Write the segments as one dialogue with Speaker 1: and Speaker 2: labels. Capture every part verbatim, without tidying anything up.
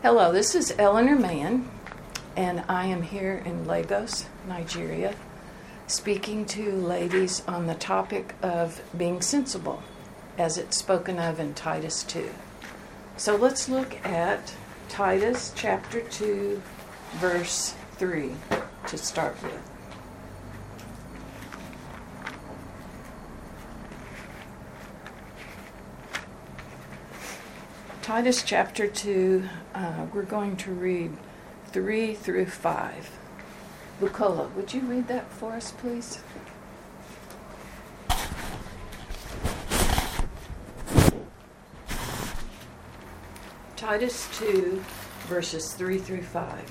Speaker 1: Hello, this is Eleanor Mann, and I am here in Lagos, Nigeria, speaking to ladies on the topic of being sensible, as it's spoken of in Titus two. So let's look at Titus chapter two, verse three to start with. Titus chapter two, uh, we're going to read three through five. Bukola, would you read that for us, please? Titus two, verses three through five.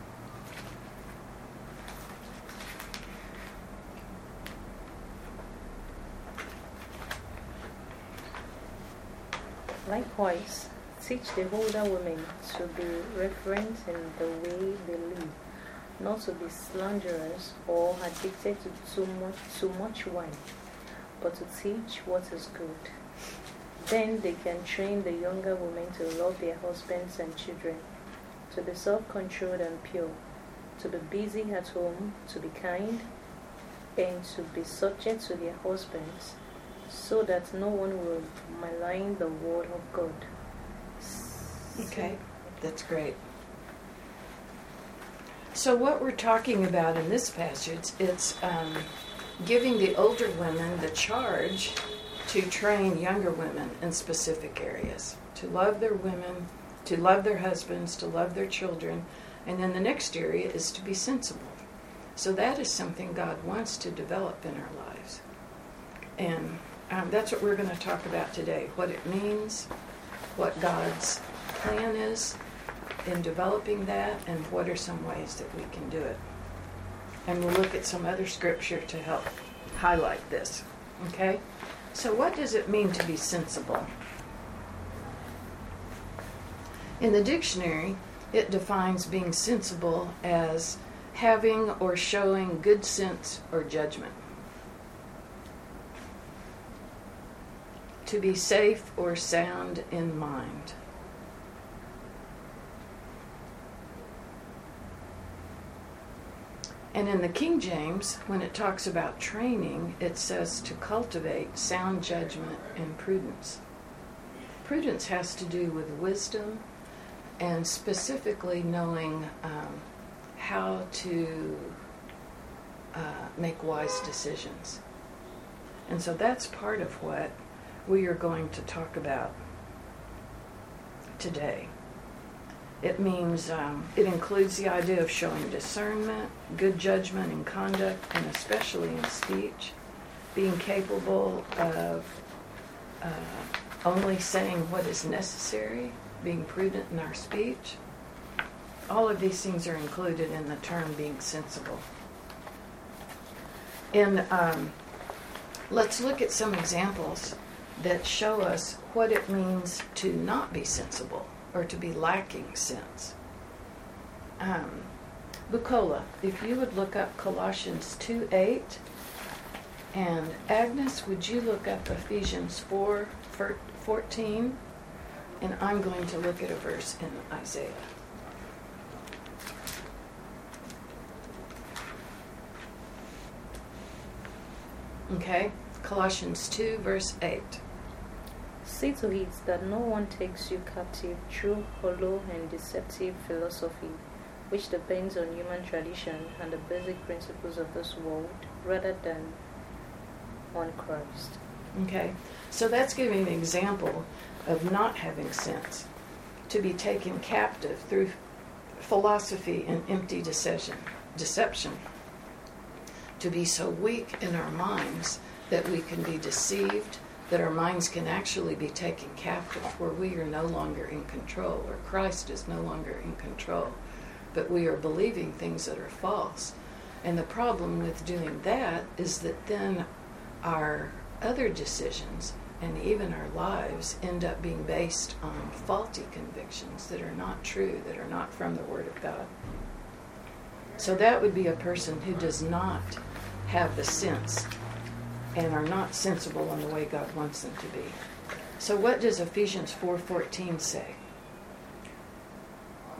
Speaker 2: Likewise, teach the older women to be reverent in the way they live, not to be slanderers or addicted to too much, too much wine, but to teach what is good. Then they can train the younger women to love their husbands and children, to be self-controlled and pure, to be busy at home, to be kind, and to be subject to their husbands, so that no one will malign the word of God.
Speaker 1: Okay, that's great. So what we're talking about in this passage, it's um, giving the older women the charge to train younger women in specific areas, to love their women, to love their husbands, to love their children, and then the next area is to be sensible. So that is something God wants to develop in our lives. And um, that's what we're going to talk about today, what it means, what God's plan is in developing that, and what are some ways that we can do it. And we'll look at some other scripture to help highlight this. Okay? So what does it mean to be sensible? In the dictionary, it defines being sensible as having or showing good sense or judgment. To be safe or sound in mind. And in the King James, when it talks about training, it says to cultivate sound judgment and prudence. Prudence has to do with wisdom and specifically knowing um, how to uh, make wise decisions. And so that's part of what we are going to talk about today. It means, um, it includes the idea of showing discernment, good judgment in conduct, and especially in speech, being capable of uh, only saying what is necessary, being prudent in our speech. All of these things are included in the term being sensible. And um, let's look at some examples that show us what it means to not be sensible or to be lacking sense. Um, Bukola, if you would look up Colossians two eight, and Agnes, would you look up Ephesians four fourteen, and I'm going to look at a verse in Isaiah. Okay, Colossians two, verse eight.
Speaker 2: See to it that no one takes you captive through hollow and deceptive philosophy, which depends on human tradition and the basic principles of this world, rather than on Christ.
Speaker 1: Okay, so that's giving an example of not having sense, to be taken captive through philosophy and empty deception, deception, to be so weak in our minds that we can be deceived, that our minds can actually be taken captive, where we are no longer in control, or Christ is no longer in control, but we are believing things that are false. And the problem with doing that is that then our other decisions and even our lives end up being based on faulty convictions that are not true, that are not from the Word of God. So that would be a person who does not have the sense and are not sensible in the way God wants them to be. So what does Ephesians four fourteen say?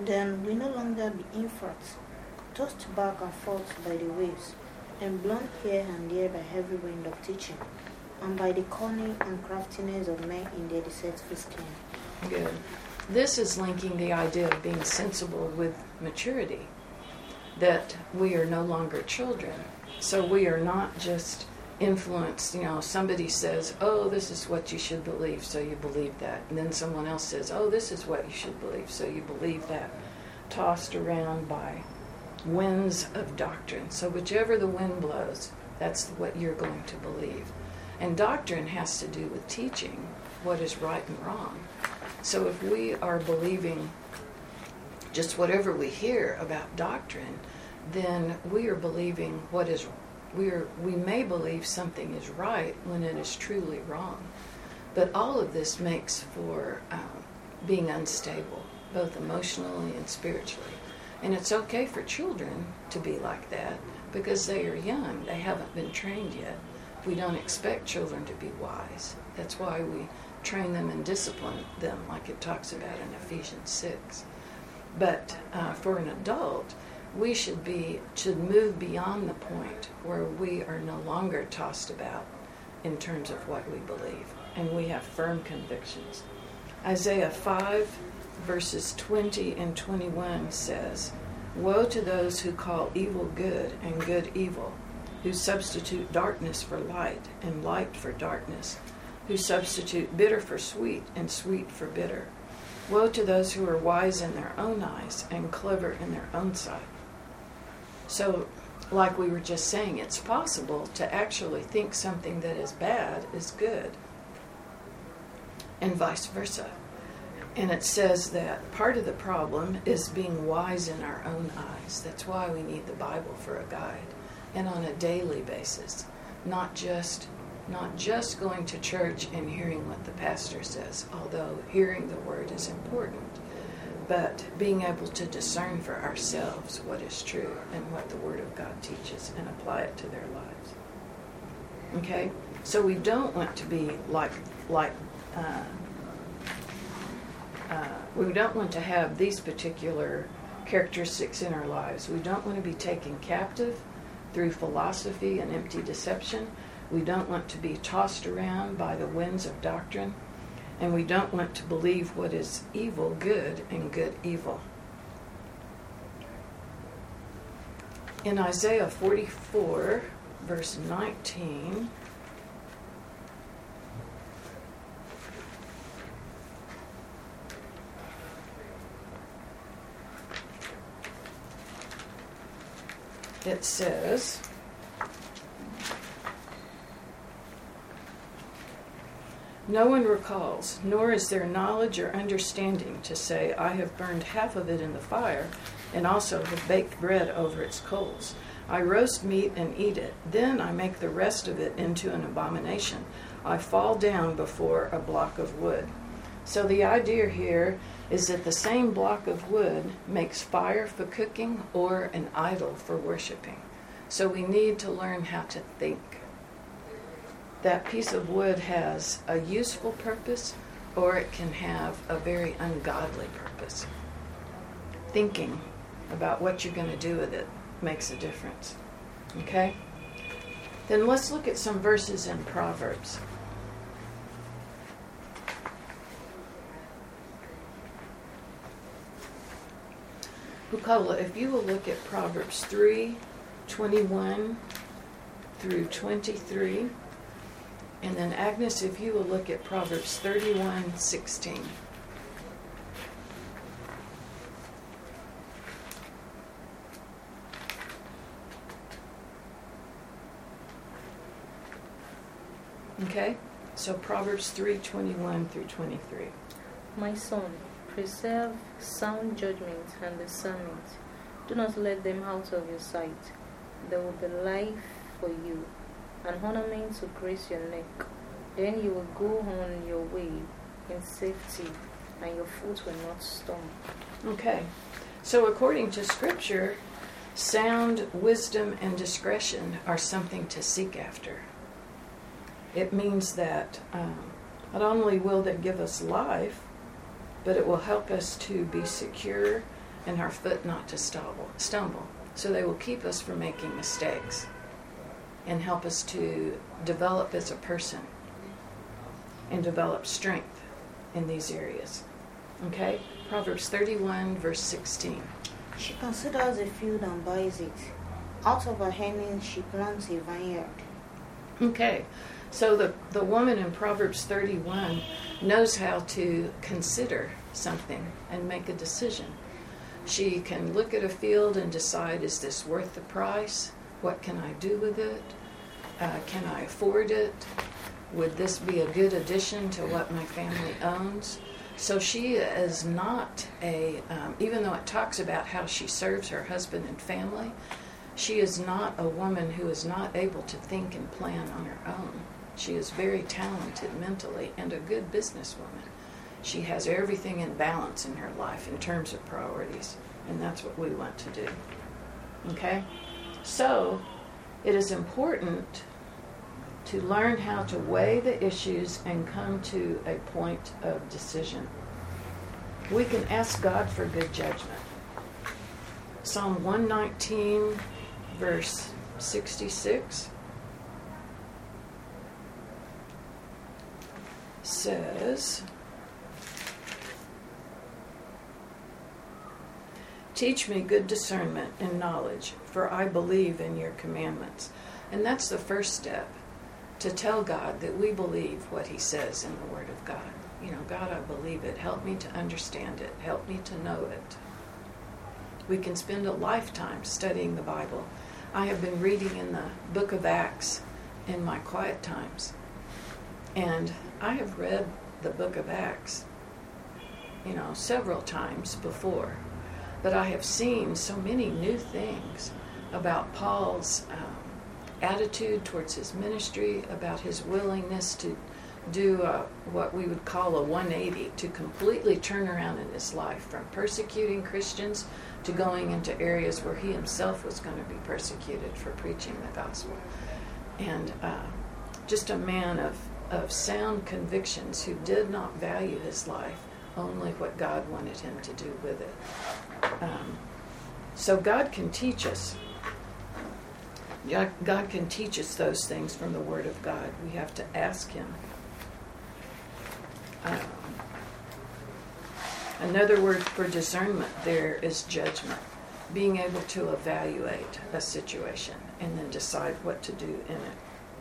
Speaker 3: Then we no longer be infants, tossed back and forth by the waves, and blown here and there by heavy wind of teaching, and by the cunning and craftiness of men in their deceitful scheme.
Speaker 1: Good. This is linking the idea of being sensible with maturity, that we are no longer children. So we are not just influenced, you know, somebody says, oh, this is what you should believe, so you believe that. And then someone else says, oh, this is what you should believe, so you believe that. Tossed around by winds of doctrine. So whichever the wind blows, that's what you're going to believe. And doctrine has to do with teaching what is right and wrong. So if we are believing just whatever we hear about doctrine, then we are believing what is we are we may believe something is right when it is truly wrong. But all of this makes for um, being unstable, both emotionally and spiritually. And it's okay for children to be like that because they are young. They haven't been trained yet. We don't expect children to be wise. That's why we train them and discipline them, like it talks about in Ephesians six. But uh, for an adult, we should be should move beyond the point where we are no longer tossed about in terms of what we believe, and we have firm convictions. Isaiah five, verses twenty and twenty-one says, "Woe to those who call evil good and good evil, who substitute darkness for light and light for darkness, who substitute bitter for sweet and sweet for bitter. Woe to those who are wise in their own eyes and clever in their own sight." So, like we were just saying, it's possible to actually think something that is bad is good, and vice versa. And it says that part of the problem is being wise in our own eyes. That's why we need the Bible for a guide, and on a daily basis, not just not just going to church and hearing what the pastor says, although hearing the word is important, but being able to discern for ourselves what is true and what the Word of God teaches and apply it to their lives. Okay? So we don't want to be like, like uh, uh, we don't want to have these particular characteristics in our lives. We don't want to be taken captive through philosophy and empty deception. We don't want to be tossed around by the winds of doctrine. And we don't want to believe what is evil good and good evil. In Isaiah forty-four, verse nineteen, it says, "No one recalls, nor is there knowledge or understanding to say, I have burned half of it in the fire, and also have baked bread over its coals. I roast meat and eat it. Then I make the rest of it into an abomination. I fall down before a block of wood." So the idea here is that the same block of wood makes fire for cooking or an idol for worshiping. So we need to learn how to think. That piece of wood has a useful purpose, or it can have a very ungodly purpose. Thinking about what you're going to do with it makes a difference. Okay? Then let's look at some verses in Proverbs. Bukola, if you will look at Proverbs three, twenty-one through twenty-three. And then Agnes, if you will look at Proverbs thirty-one, sixteen. Okay? So Proverbs three, twenty-one through twenty-three.
Speaker 2: My son, preserve sound judgment and discernment. Do not let them out of your sight. They will be life for you, an ornament to grace your neck. Then you will go on your way in safety, and your foot will not stumble.
Speaker 1: Okay. So according to Scripture, sound wisdom and discretion are something to seek after. It means that um, not only will they give us life, but it will help us to be secure and our foot not to stumble. stumble. So they will keep us from making mistakes and help us to develop as a person and develop strength in these areas. Okay? Proverbs thirty-one, verse sixteen.
Speaker 3: She considers a field and buys it. Out of her earnings she plants a vineyard.
Speaker 1: Okay, so the, the woman in Proverbs thirty-one knows how to consider something and make a decision. She can look at a field and decide, is this worth the price? What can I do with it? Uh, can I afford it? Would this be a good addition to what my family owns? So she is not a, um, even though it talks about how she serves her husband and family, she is not a woman who is not able to think and plan on her own. She is very talented mentally and a good businesswoman. She has everything in balance in her life in terms of priorities, and that's what we want to do. Okay? So, it is important to learn how to weigh the issues and come to a point of decision. We can ask God for good judgment. Psalm one nineteen, verse sixty-six says, "Teach me good discernment and knowledge, for I believe in your commandments." And that's the first step, to tell God that we believe what he says in the Word of God. You know, God, I believe it. Help me to understand it. Help me to know it. We can spend a lifetime studying the Bible. I have been reading in the book of Acts in my quiet times. And I have read the book of Acts, you know, several times before. But I have seen so many new things about Paul's um, attitude towards his ministry, about his willingness to do uh, what we would call a one eighty, to completely turn around in his life from persecuting Christians to going into areas where he himself was going to be persecuted for preaching the gospel. And uh, just a man of, of sound convictions who did not value his life, only what God wanted him to do with it. Um, so God can teach us. God can teach us those things from the Word of God. We have to ask him. Um, another word for discernment there is judgment. Being able to evaluate a situation and then decide what to do in it.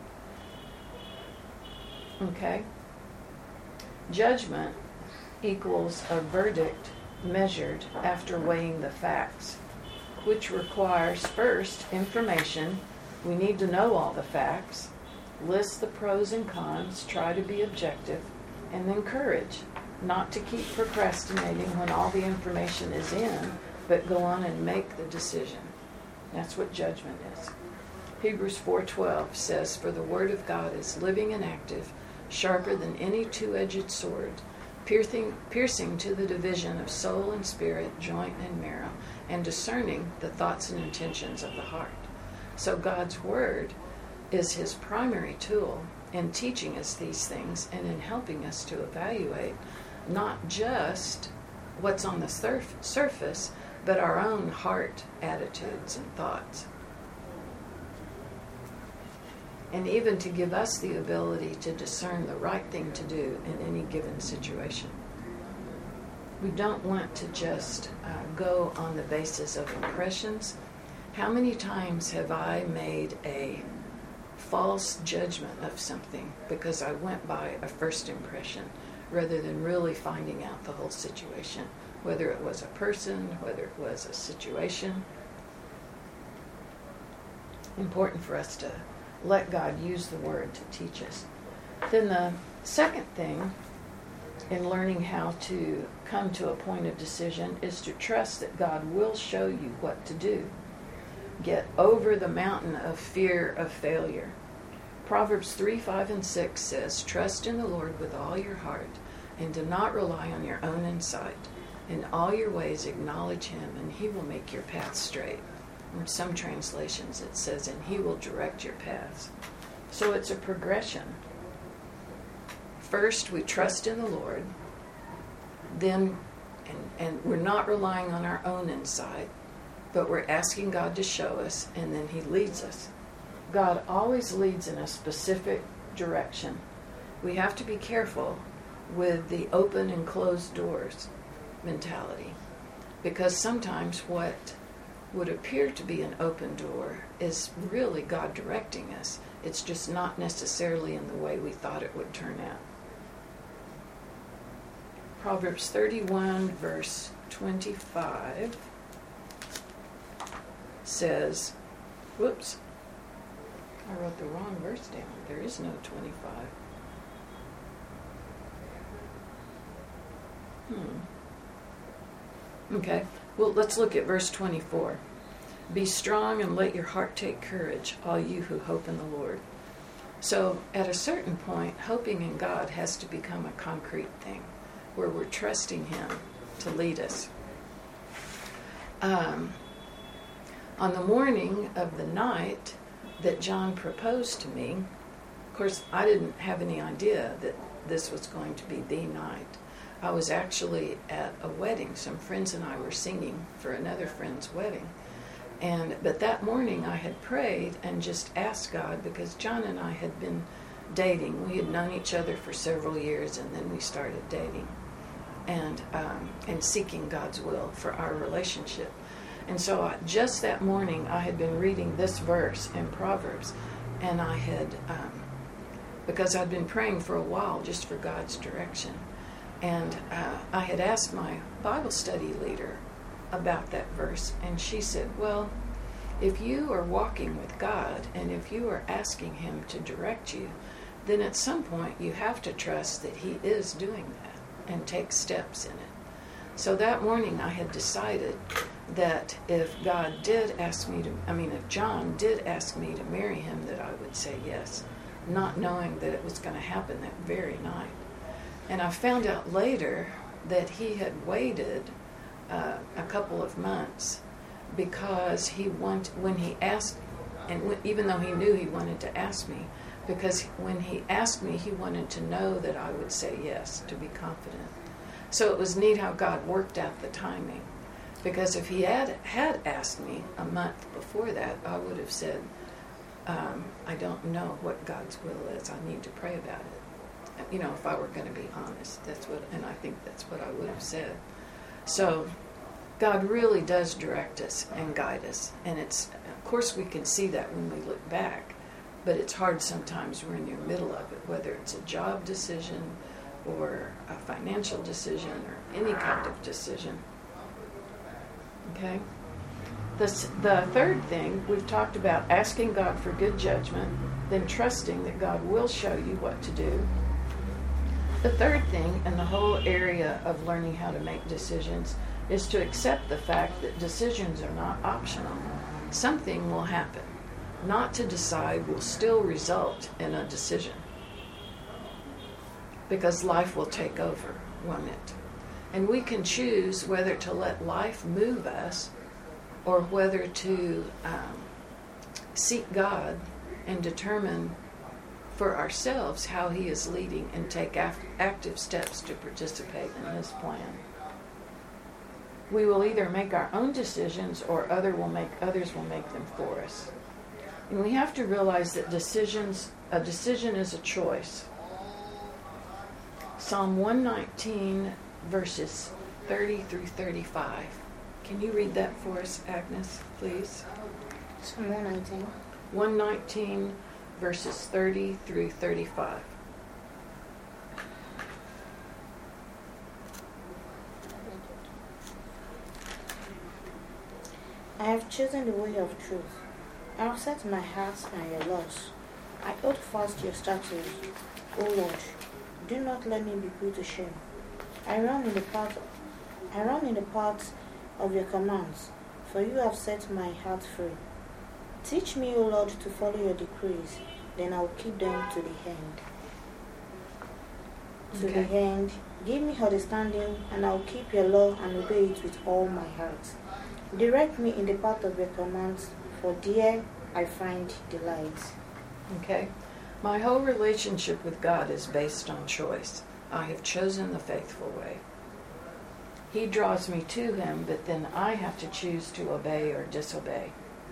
Speaker 1: Okay? Judgment equals a verdict measured after weighing the facts, which requires first information. We need to know all the facts, list the pros and cons, try to be objective, and then courage, not to keep procrastinating when all the information is in, but go on and make the decision. That's what judgment is. Hebrews four twelve says, "For the word of God is living and active, sharper than any two-edged sword, piercing, piercing to the division of soul and spirit, joint and marrow, and discerning the thoughts and intentions of the heart." So God's Word is his primary tool in teaching us these things and in helping us to evaluate not just what's on the surf- surface, but our own heart attitudes and thoughts. And even to give us the ability to discern the right thing to do in any given situation. We don't want to just uh, go on the basis of impressions. How many times have I made a false judgment of something because I went by a first impression rather than really finding out the whole situation, whether it was a person, whether it was a situation? Important for us to let God use the Word to teach us. Then the second thing in learning how to come to a point of decision is to trust that God will show you what to do. Get over the mountain of fear of failure. Proverbs three, five, and six says, "Trust in the Lord with all your heart, and do not rely on your own insight. In all your ways acknowledge him, and he will make your path straight." In some translations it says, "and he will direct your paths." So it's a progression. First, we trust in the Lord. Then and, and we're not relying on our own insight, but we're asking God to show us, and then He leads us. God always leads in a specific direction. We have to be careful with the open and closed doors mentality, because sometimes what would appear to be an open door is really God directing us. It's just not necessarily in the way we thought it would turn out. Proverbs thirty-one, verse twenty-five says, whoops, I wrote the wrong verse down. There is no twenty-five. Hmm. Okay, well, let's look at verse twenty-four. Be strong and let your heart take courage, all you who hope in the Lord. So at a certain point, hoping in God has to become a concrete thing, where we're trusting Him to lead us. Um, on the morning of the night that John proposed to me, of course, I didn't have any idea that this was going to be the night. I was actually at a wedding. Some friends and I were singing for another friend's wedding. And but that morning I had prayed and just asked God, because John and I had been dating. We had known each other for several years, and then we started dating and um, and seeking God's will for our relationship. And so I, just that morning I had been reading this verse in Proverbs, and I had, um, because I'd been praying for a while just for God's direction. And uh, I had asked my Bible study leader about that verse, and she said, well, if you are walking with God and if you are asking Him to direct you, then at some point you have to trust that He is doing that and take steps in it. So that morning I had decided that if God did ask me to, I mean, if John did ask me to marry him, that I would say yes, not knowing that it was going to happen that very night. And I found out later that he had waited uh, a couple of months because he want, when he asked, and w- even though he knew he wanted to ask me, because when he asked me, he wanted to know that I would say yes, to be confident. So it was neat how God worked out the timing. Because if he had had asked me a month before that, I would have said, um, I don't know what God's will is. I need to pray about it. You know, if I were going to be honest, that's what, and I think that's what I would have said. So God really does direct us and guide us. And it's, of course, we can see that when we look back, but it's hard sometimes we're in the middle of it, whether it's a job decision or a financial decision or any kind of decision. Okay? The, the third thing, we've talked about asking God for good judgment, then trusting that God will show you what to do. The third thing in the whole area of learning how to make decisions is to accept the fact that decisions are not optional. Something will happen. Not to decide will still result in a decision, because life will take over, won't it? And we can choose whether to let life move us or whether to um, seek God and determine for ourselves how He is leading and take af- active steps to participate in His plan. We will either make our own decisions or other will make others will make them for us. And we have to realize that decisions, a decision is a choice. Psalm one nineteen, verses thirty through thirty-five. Can you read that for us, Agnes, please?
Speaker 3: Psalm one nineteen.
Speaker 1: one nineteen, verses thirty through thirty-five.
Speaker 3: I have chosen the way of truth. I have set my heart on your laws. I hold fast your statutes. O Lord, do not let me be put to shame. I run in the path I run in the paths of your commands, for you have set my heart free. Teach me, O Lord, to follow your decrees, then I will keep them to the end. To
Speaker 1: Okay.
Speaker 3: the end, give me understanding, and I will keep your law and obey it with all my heart. Direct me in the path of your commands, for there I find delight.
Speaker 1: Okay? My whole relationship with God is based on choice. I have chosen the faithful way. He draws me to him, but then I have to choose to obey or disobey.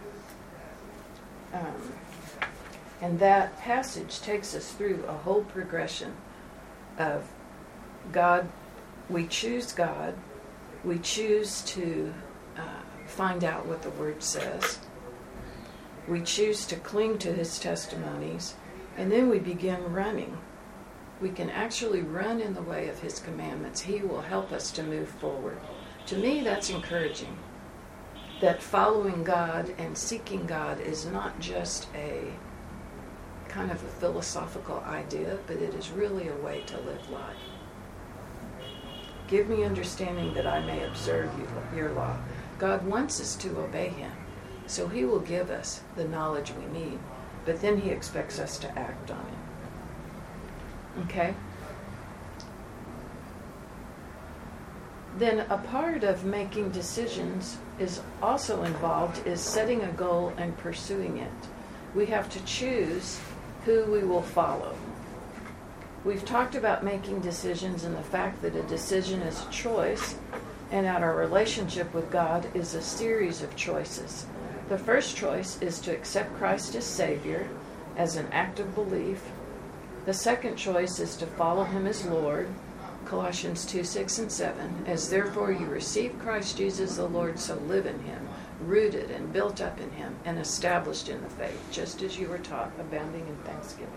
Speaker 1: Um, and that passage takes us through a whole progression of God. We choose God. We choose to uh, find out what the Word says. We choose to cling to His testimonies. And then we begin running. We can actually run in the way of His commandments. He will help us to move forward. To me, that's encouraging. That following God and seeking God is not just a kind of a philosophical idea, but it is really a way to live life. Give me understanding that I may observe your law. God wants us to obey Him, so He will give us the knowledge we need, but then He expects us to act on it. Okay? Then a part of making decisions is also involved is setting a goal and pursuing it. We have to choose who we will follow. We've talked about making decisions and the fact that a decision is a choice, and that our relationship with God is a series of choices. The first choice is to accept Christ as Savior, as an act of belief. The second choice is to follow Him as Lord, Colossians two, six, and seven. As therefore you receive Christ Jesus the Lord, so live in Him, rooted and built up in Him, and established in the faith, just as you were taught, abounding in thanksgiving.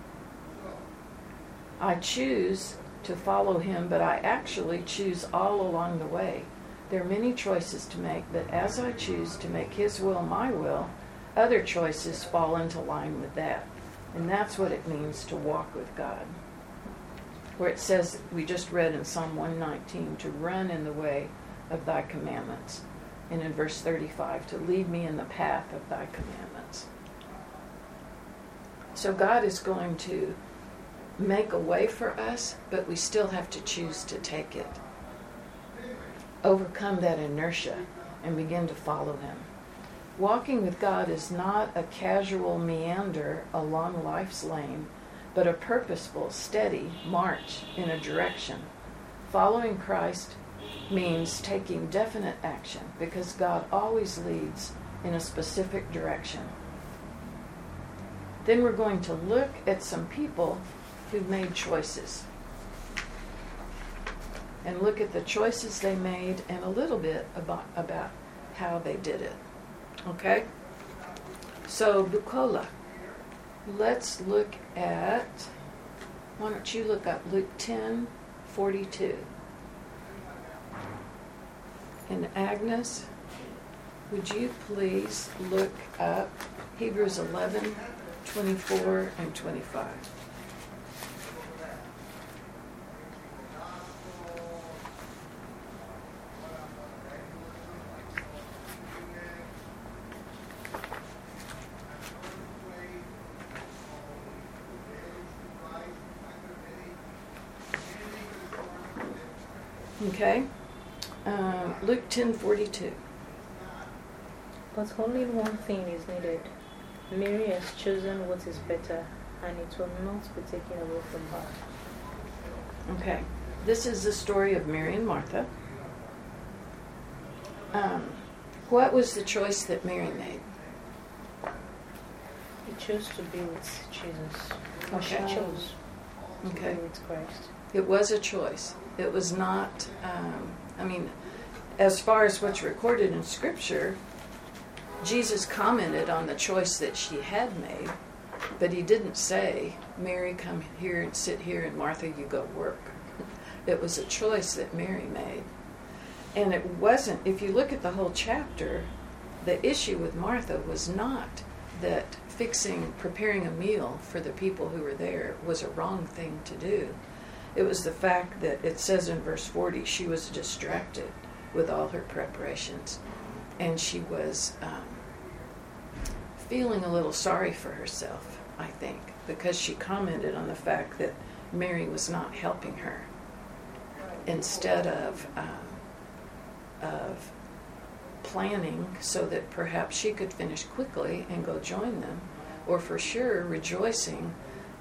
Speaker 1: I choose to follow Him, but I actually choose all along the way. There are many choices to make, but as I choose to make His will my will, other choices fall into line with that. And that's what it means to walk with God. Where it says, we just read in Psalm one nineteen, to run in the way of Thy commandments. And in verse thirty-five, to lead me in the path of Thy commandments. So God is going to make a way for us, but we still have to choose to take it. Overcome that inertia and begin to follow Him. Walking with God is not a casual meander along life's lane, but a purposeful, steady march in a direction. Following Christ means taking definite action, because God always leads in a specific direction. Then we're going to look at some people who made choices, and look at the choices they made and a little bit about, about how they did it. Okay? So, Bukola. Let's look at, why don't you look up Luke ten forty-two. And Agnes, would you please look up Hebrews eleven twenty-four and twenty-five. Okay, uh, Luke ten forty-two.
Speaker 2: But only one thing is needed. Mary has chosen what is better, and it will not be taken away from her.
Speaker 1: Okay, this is the story of Mary and Martha. Um, what was the choice that Mary made?
Speaker 2: She chose to be with Jesus.
Speaker 1: Okay.
Speaker 2: She chose
Speaker 1: Okay.
Speaker 2: to be with Christ.
Speaker 1: It was a choice. It was not, um, I mean, as far as what's recorded in Scripture, Jesus commented on the choice that she had made, but He didn't say, Mary, come here and sit here, and Martha, you go work. It was a choice that Mary made. And it wasn't, if you look at the whole chapter, the issue with Martha was not that fixing, preparing a meal for the people who were there was a wrong thing to do. It was the fact that it says in verse forty, she was distracted with all her preparations. And she was um, feeling a little sorry for herself, I think, because she commented on the fact that Mary was not helping her. Instead of, um, of planning so that perhaps she could finish quickly and go join them, or for sure rejoicing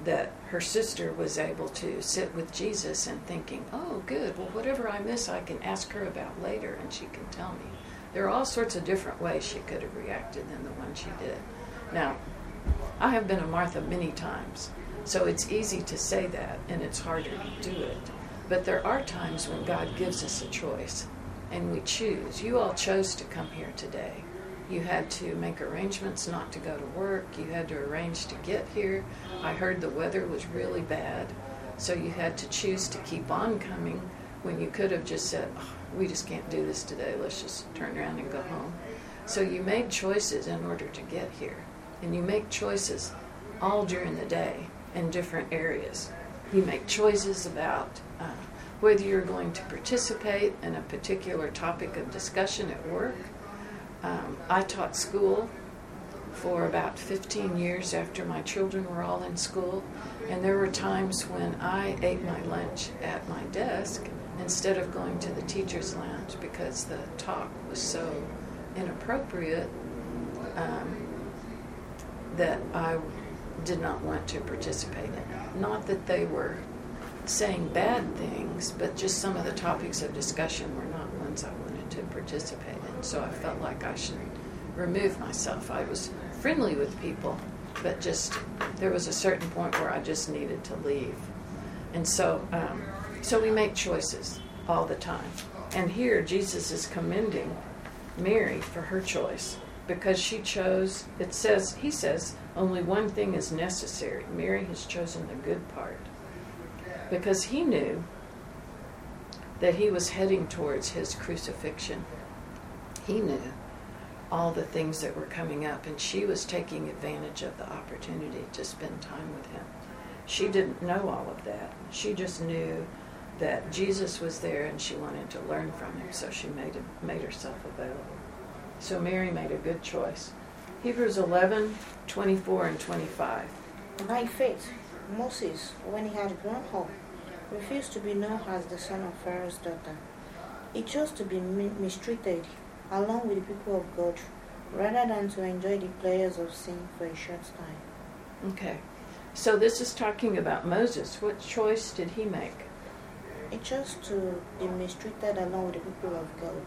Speaker 1: that her sister was able to sit with Jesus and thinking, oh, good, well, whatever I miss, I can ask her about later and she can tell me. There are all sorts of different ways she could have reacted than the one she did. Now, I have been a Martha many times, so it's easy to say that and it's harder to do it. But there are times when God gives us a choice and we choose. You all chose to come here today. You had to make arrangements not to go to work. You had to arrange to get here. I heard the weather was really bad, so you had to choose to keep on coming when you could have just said, oh, we just can't do this today. Let's just turn around and go home. So you made choices in order to get here. And you make choices all during the day in different areas. You make choices about uh, whether you're going to participate in a particular topic of discussion at work. Um, I taught school for about fifteen years after my children were all in school, and there were times when I ate my lunch at my desk instead of going to the teacher's lounge because the talk was so inappropriate um, that I did not want to participate in it. Not that they were saying bad things, but just some of the topics of discussion were not ones I wanted to participate in. So I felt like I should remove myself. I was friendly with people, but just there was a certain point where I just needed to leave. And so, um, so we make choices all the time. And here Jesus is commending Mary for her choice because she chose, it says, he says, only one thing is necessary. Mary has chosen the good part because he knew that he was heading towards his crucifixion. He knew all the things that were coming up, and she was taking advantage of the opportunity to spend time with him. She didn't know all of that. She just knew that Jesus was there and she wanted to learn from him, so she made him, made herself available. So Mary made a good choice. Hebrews eleven, twenty-four and twenty-five.
Speaker 3: By faith, Moses, when he had grown up, refused to be known as the son of Pharaoh's daughter. He chose to be mistreated along with the people of God rather than to enjoy the pleasures of sin for a short time.
Speaker 1: Okay. So this is talking about Moses. What choice did he make?
Speaker 3: He chose to be mistreated along with the people of God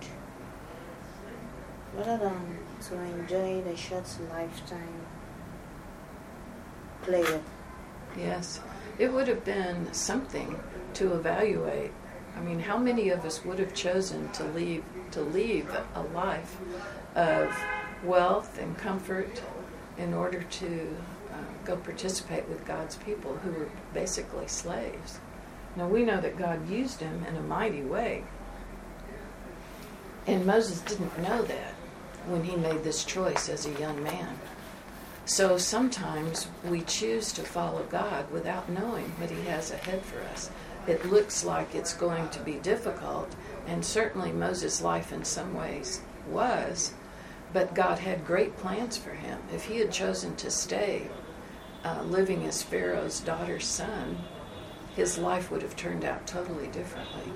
Speaker 3: rather than to enjoy the short lifetime pleasure.
Speaker 1: Yes. It would have been something to evaluate. I mean, how many of us would have chosen to leave to leave a life of wealth and comfort in order to uh, go participate with God's people who were basically slaves? Now, we know that God used him in a mighty way. And Moses didn't know that when he made this choice as a young man. So sometimes we choose to follow God without knowing what he has ahead for us. It looks like it's going to be difficult, and certainly Moses' life in some ways was, but God had great plans for him. If he had chosen to stay uh, living as Pharaoh's daughter's son, his life would have turned out totally differently.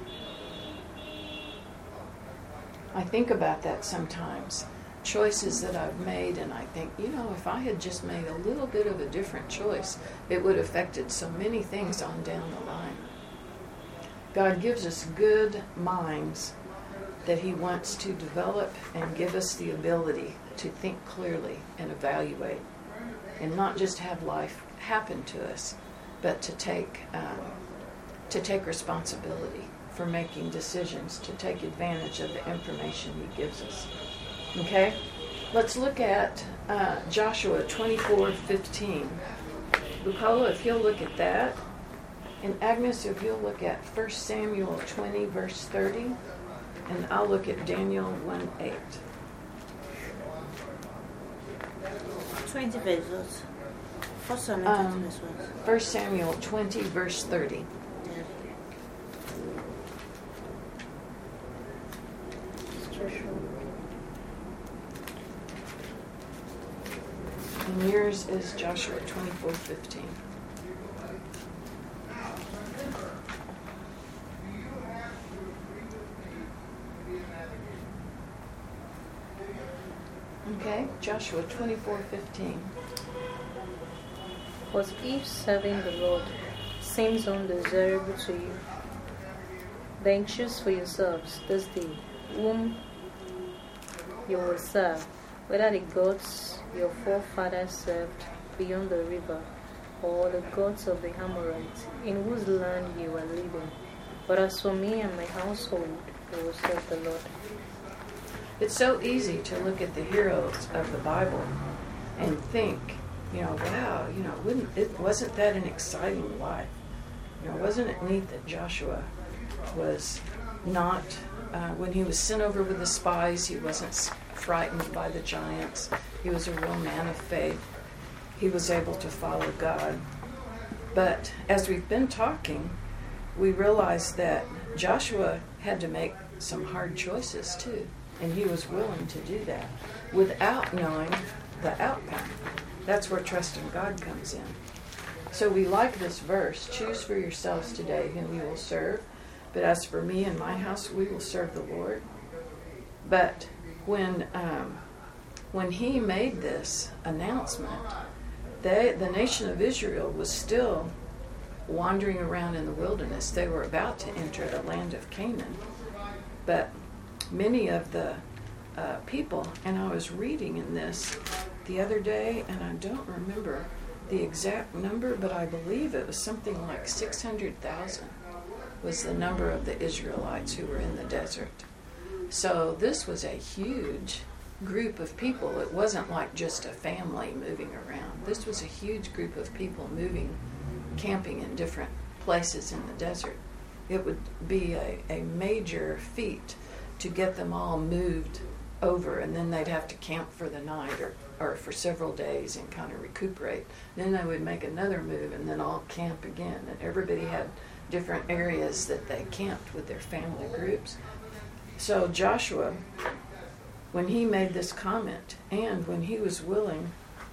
Speaker 1: I think about that sometimes. Choices that I've made, and I think, you know, if I had just made a little bit of a different choice, it would have affected so many things on down the line. God gives us good minds that he wants to develop and give us the ability to think clearly and evaluate and not just have life happen to us, but to take um, to take responsibility for making decisions, to take advantage of the information he gives us. Okay? Let's look at uh, Joshua twenty-four fifteen. Bukola, if you'll look at that. And Agnes, if you'll look at First Samuel twenty, verse thirty. And I'll look at Daniel one eight.
Speaker 3: twenty verses. First Samuel
Speaker 1: Um,
Speaker 3: twenty verse one.
Speaker 1: First Samuel twenty, verse thirty.
Speaker 3: Yeah.
Speaker 1: And yours is Joshua twenty-four fifteen. Okay, Joshua twenty-four fifteen.
Speaker 2: But if serving the Lord seems undesirable to you, then choose for yourselves this day whom you will serve, whether the gods your forefathers served beyond the river, or the gods of the Amorites, in whose land you are living. But as for me and my household, we will serve the Lord.
Speaker 1: It's so easy to look at the heroes of the Bible and think, you know, wow, you know, wouldn't it wasn't that an exciting life? You know, wasn't it neat that Joshua was not, uh, when he was sent over with the spies, he wasn't frightened by the giants. He was a real man of faith. He was able to follow God. But as we've been talking, we realized that Joshua had to make some hard choices too. And he was willing to do that without knowing the outcome. That's where trust in God comes in. So we like this verse, choose for yourselves today whom you will serve. But as for me and my house, we will serve the Lord. But when um, when he made this announcement, they, the nation of Israel was still wandering around in the wilderness. They were about to enter the land of Canaan. But many of the uh, people, and I was reading in this the other day, and I don't remember the exact number, but I believe it was something like six hundred thousand was the number of the Israelites who were in the desert. So this was a huge group of people. It wasn't like just a family moving around. This was a huge group of people moving, camping in different places in the desert. It would be a, a major feat to get them all moved over, and then they'd have to camp for the night or, or for several days and kind of recuperate. Then they would make another move and then all camp again. And everybody had different areas that they camped with their family groups. So Joshua, when he made this comment and when he was willing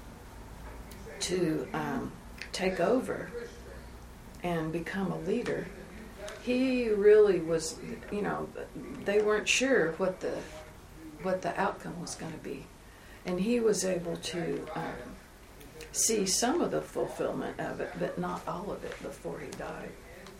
Speaker 1: to um, take over and become a leader, he really was, you know, they weren't sure what the what the outcome was going to be. And he was able to um, see some of the fulfillment of it, but not all of it before he died.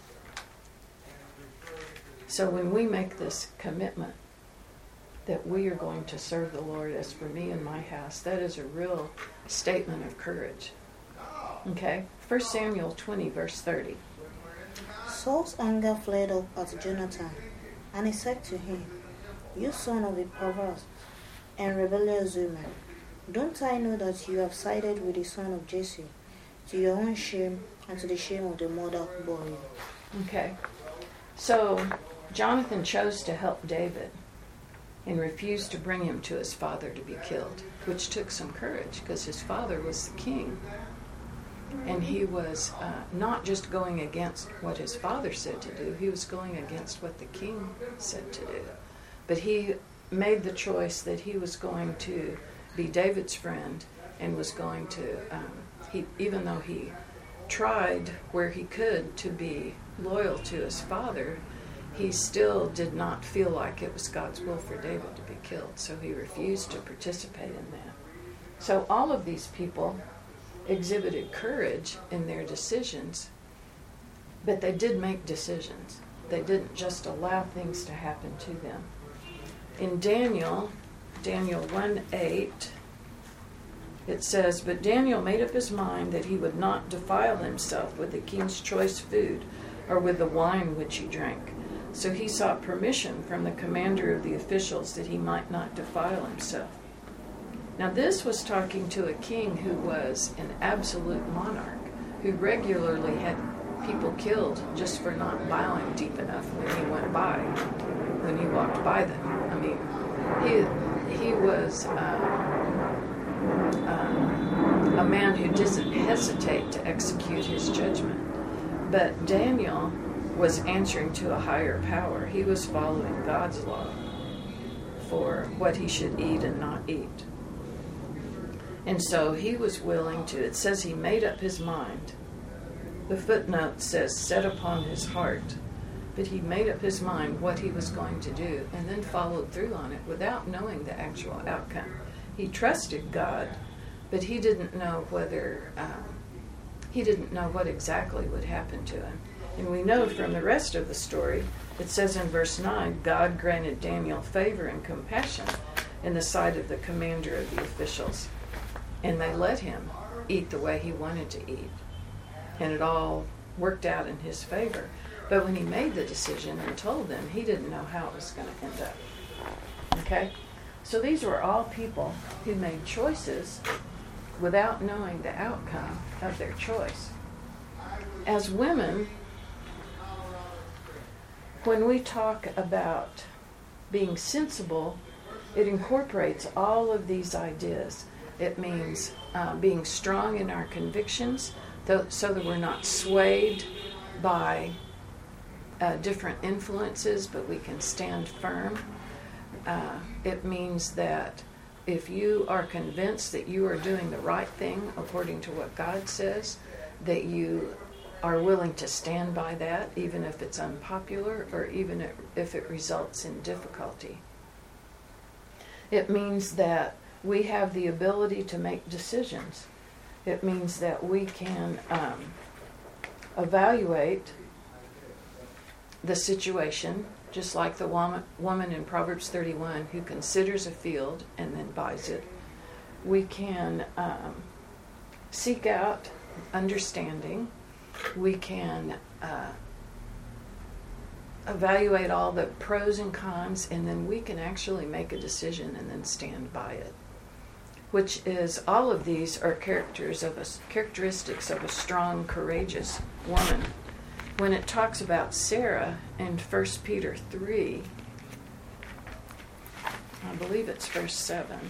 Speaker 1: So when we make this commitment that we are going to serve the Lord, as for me and my house, that is a real statement of courage. Okay? First Samuel twenty, verse thirty.
Speaker 3: Saul's anger flared up at Jonathan, and he said to him, "You son of a perverse and rebellious woman, don't I know that you have sided with the son of Jesse, to your own shame and to the shame of the mother who bore you?"
Speaker 1: Okay. So Jonathan chose to help David and refused to bring him to his father to be killed, which took some courage because his father was the king. And he was uh, not just going against what his father said to do, he was going against what the king said to do. But he made the choice that he was going to be David's friend and was going to, um, he, even though he tried where he could to be loyal to his father, he still did not feel like it was God's will for David to be killed. So he refused to participate in that. So all of these people exhibited courage in their decisions, but they did make decisions. They didn't just allow things to happen to them. In Daniel, Daniel one eight, it says, "But Daniel made up his mind that he would not defile himself with the king's choice food or with the wine which he drank. So he sought permission from the commander of the officials that he might not defile himself." Now this was talking to a king who was an absolute monarch, who regularly had people killed just for not bowing deep enough when he went by, when he walked by them. I mean, he he was uh, uh, a man who doesn't hesitate to execute his judgment. But Daniel was answering to a higher power. He was following God's law for what he should eat and not eat. And so he was willing to, it says he made up his mind. The footnote says set upon his heart. But he made up his mind what he was going to do and then followed through on it without knowing the actual outcome. He trusted God, but he didn't know whether um, he didn't know what exactly would happen to him. And we know from the rest of the story, it says in verse nine, God granted Daniel favor and compassion in the sight of the commander of the officials. And they let him eat the way he wanted to eat. And it all worked out in his favor. But when he made the decision and told them, he didn't know how it was going to end up. Okay? So these were all people who made choices without knowing the outcome of their choice. As women, when we talk about being sensible, it incorporates all of these ideas. It means uh, being strong in our convictions, th- so that we're not swayed by uh, different influences, but we can stand firm. Uh, it means that if you are convinced that you are doing the right thing according to what God says, that you are willing to stand by that, even if it's unpopular or even if it results in difficulty. It means that we have the ability to make decisions. It means that we can um, evaluate the situation, just like the woman, woman in Proverbs thirty-one who considers a field and then buys it. We can um, seek out understanding. We can uh, evaluate all the pros and cons, and then we can actually make a decision and then stand by it. Which is, all of these are characters of a, characteristics of a strong, courageous woman. When it talks about Sarah in First Peter three, I believe it's verse seven.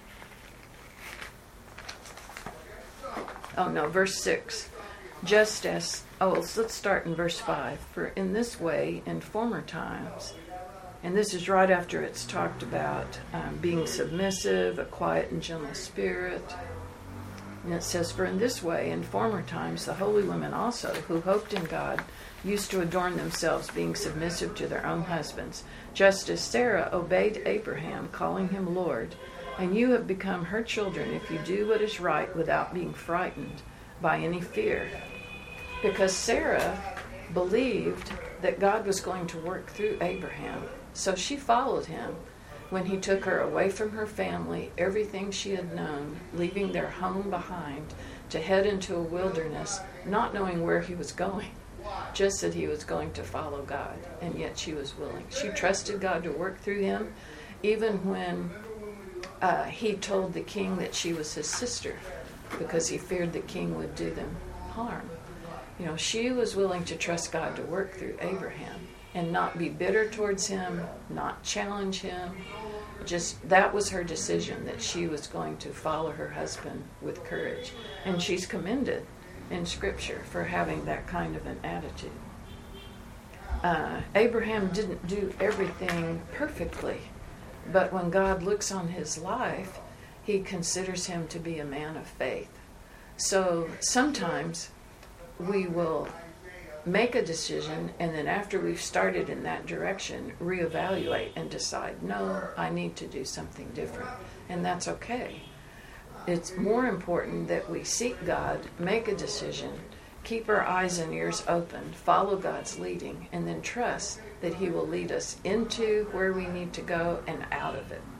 Speaker 1: Oh no, verse six. Just as, oh, let's start in verse five. For in this way, in former times, and this is right after it's talked about um, being submissive, a quiet and gentle spirit. And it says, for in this way, in former times, the holy women also, who hoped in God, used to adorn themselves, being submissive to their own husbands, just as Sarah obeyed Abraham, calling him Lord. And you have become her children if you do what is right without being frightened by any fear. Because Sarah believed that God was going to work through Abraham. So she followed him when he took her away from her family, everything she had known, leaving their home behind to head into a wilderness, not knowing where he was going, just that he was going to follow God. And yet she was willing. She trusted God to work through him, even when uh, he told the king that she was his sister, because he feared the king would do them harm. You know, she was willing to trust God to work through Abraham and not be bitter towards him, not challenge him. Just, that was her decision, that she was going to follow her husband with courage. And she's commended in Scripture for having that kind of an attitude. Uh, Abraham didn't do everything perfectly, but when God looks on his life, he considers him to be a man of faith. So sometimes we will make a decision, and then after we've started in that direction, reevaluate and decide, no, I need to do something different. And that's okay. It's more important that we seek God, make a decision, keep our eyes and ears open, follow God's leading, and then trust that he will lead us into where we need to go and out of it.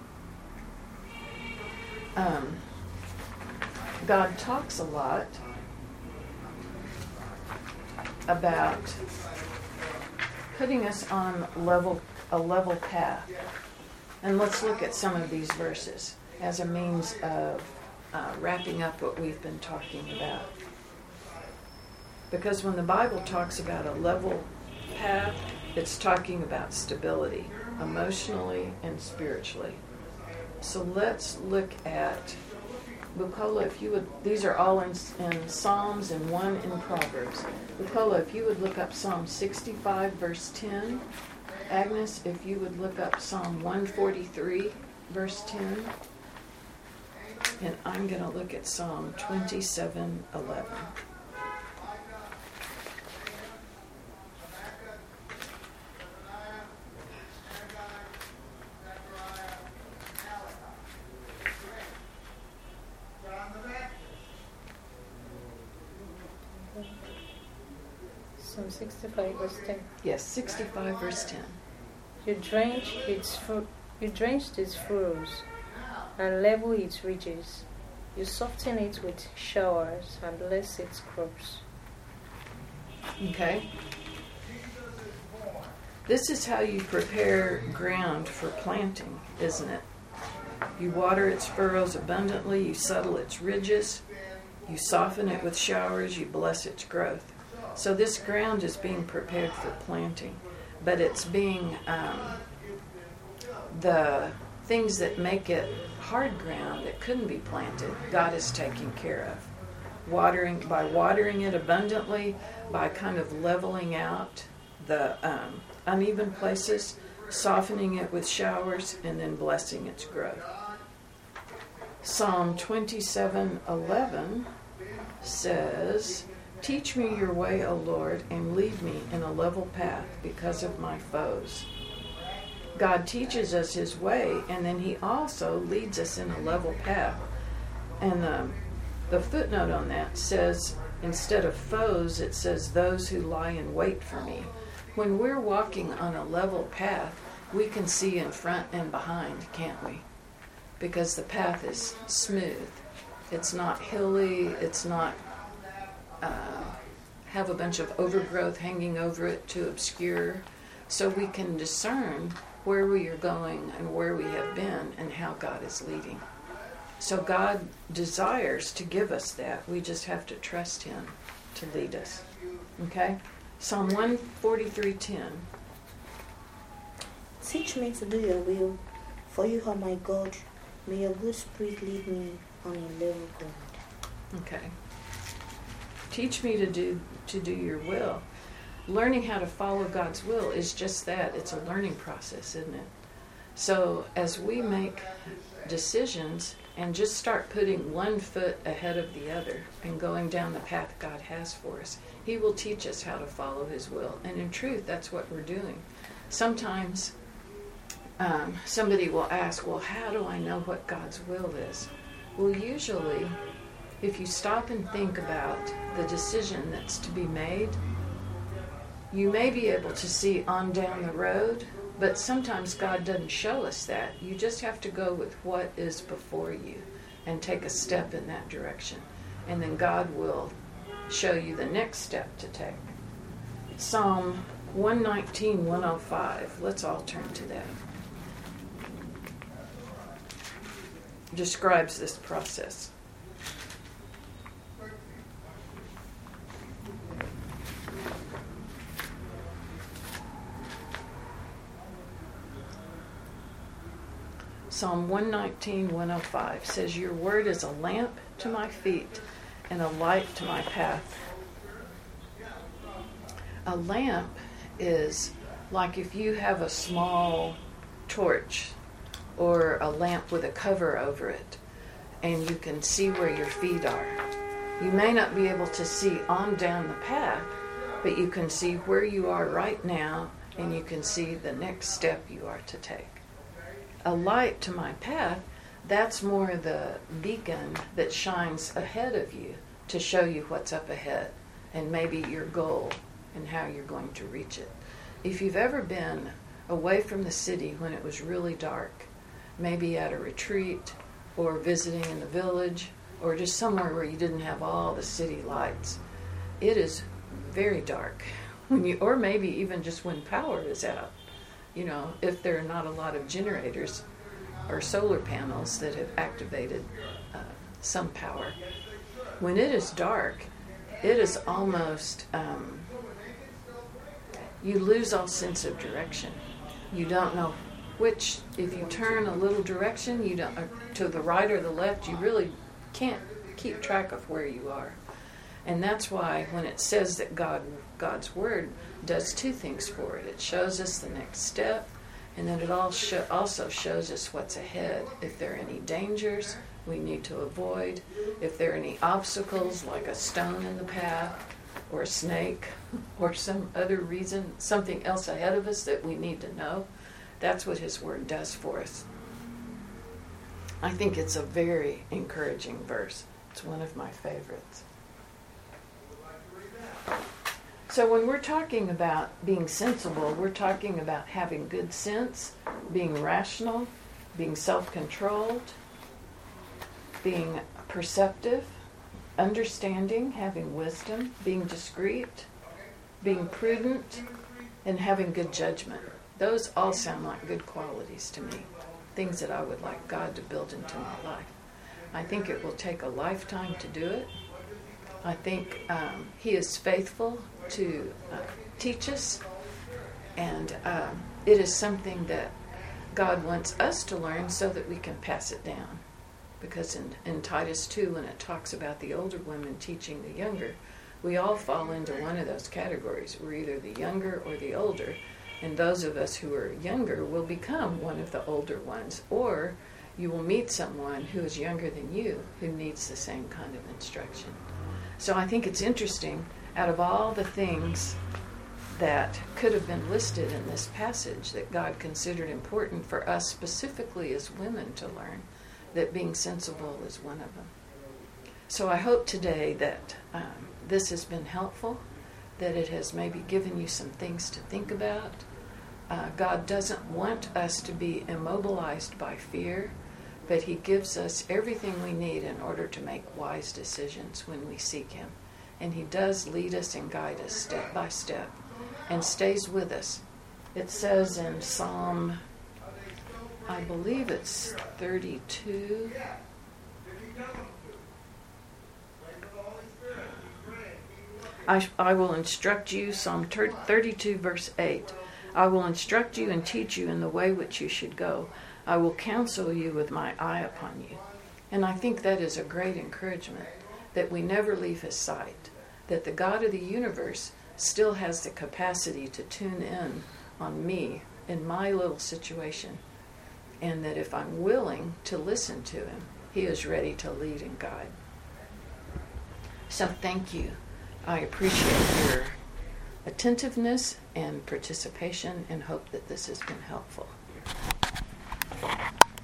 Speaker 1: Um, God talks a lot about putting us on level a level path. And let's look at some of these verses as a means of uh, wrapping up what we've been talking about. Because when the Bible talks about a level path, it's talking about stability, emotionally and spiritually. So let's look at, Bukola, if you would, these are all in, in Psalms and one in Proverbs. Bukola, if you would look up Psalm sixty-five, verse ten. Agnes, if you would look up Psalm one forty-three, verse ten. And I'm going to look at Psalm twenty-seven, eleven.
Speaker 2: Psalm sixty-five verse ten.
Speaker 1: Yes, sixty-five verse ten.
Speaker 2: You drench its fur- you drenched its furrows and level its ridges. You soften it with showers and bless its crops.
Speaker 1: Okay. This is how you prepare ground for planting, isn't it? You water its furrows abundantly, you settle its ridges, you soften it with showers, you bless its growth. So this ground is being prepared for planting, but it's being, um, the things that make it hard ground that couldn't be planted, God is taking care of. Watering, by watering it abundantly, by kind of leveling out the um, uneven places, softening it with showers, and then blessing its growth. Psalm twenty-seven eleven says, "Teach me your way, O Lord, and lead me in a level path because of my foes." God teaches us his way, and then he also leads us in a level path. And um, the footnote on that says, instead of foes, it says those who lie in wait for me. When we're walking on a level path, we can see in front and behind, can't we? Because the path is smooth. It's not hilly. It's not uh, have a bunch of overgrowth hanging over it to obscure. So we can discern where we are going and where we have been and how God is leading. So God desires to give us that. We just have to trust him to lead us. Okay? Psalm one forty-three ten.
Speaker 3: Teach me to do your will, for you are my God. May your good spirit lead me on a level ground.
Speaker 1: Okay. Teach me to do to do your will. Learning how to follow God's will is just that. It's a learning process, isn't it? So as we make decisions and just start putting one foot ahead of the other and going down the path God has for us, he will teach us how to follow his will. And in truth, that's what we're doing. Sometimes um, somebody will ask, well, how do I know what God's will is? Well, usually, if you stop and think about the decision that's to be made, you may be able to see on down the road, but sometimes God doesn't show us that. You just have to go with what is before you and take a step in that direction. And then God will show you the next step to take. Psalm one nineteen, one oh five. Let's all turn to that. Describes this process. Psalm one nineteen, one oh five says, "Your word is a lamp to my feet and a light to my path." A lamp is like if you have a small torch or a lamp with a cover over it and you can see where your feet are. You may not be able to see on down the path, but you can see where you are right now and you can see the next step you are to take. A light to my path, that's more the beacon that shines ahead of you to show you what's up ahead and maybe your goal and how you're going to reach it. If you've ever been away from the city when it was really dark, maybe at a retreat or visiting in the village or just somewhere where you didn't have all the city lights, it is very dark. When you, or maybe even just when power is out. You know, if there are not a lot of generators or solar panels that have activated uh, some power. When it is dark, it is almost, um, you lose all sense of direction. You don't know which, if you turn a little direction, you don't, or to the right or the left, you really can't keep track of where you are. And that's why when it says that God, God's Word does two things for it. It shows us the next step, and then it all show, also shows us what's ahead. If there are any dangers we need to avoid, if there are any obstacles like a stone in the path, or a snake, or some other reason, something else ahead of us that we need to know, that's what His Word does for us. I think it's a very encouraging verse. It's one of my favorites. So when we're talking about being sensible, we're talking about having good sense, being rational, being self-controlled, being perceptive, understanding, having wisdom, being discreet, being prudent, and having good judgment. Those all sound like good qualities to me, things that I would like God to build into my life. I think it will take a lifetime to do it. I think um, He is faithful to uh, teach us, and um, it is something that God wants us to learn so that we can pass it down. Because in, in Titus two, when it talks about the older women teaching the younger, we all fall into one of those categories. We're either the younger or the older, and those of us who are younger will become one of the older ones, or you will meet someone who is younger than you who needs the same kind of instruction. So I think it's interesting, out of all the things that could have been listed in this passage that God considered important for us specifically as women to learn, that being sensible is one of them. So I hope today that um, this has been helpful, that it has maybe given you some things to think about. Uh, God doesn't want us to be immobilized by fear, but He gives us everything we need in order to make wise decisions when we seek Him. And He does lead us and guide us step by step and stays with us. It says in Psalm, I believe it's thirty-two. I, I will instruct you, Psalm thirty-two, verse eight. I will instruct you and teach you in the way which you should go. I will counsel you with my eye upon you. And I think that is a great encouragement, that we never leave His sight, that the God of the universe still has the capacity to tune in on me in my little situation, and that if I'm willing to listen to Him, He is ready to lead and guide. So thank you. I appreciate your attentiveness and participation, and hope that this has been helpful.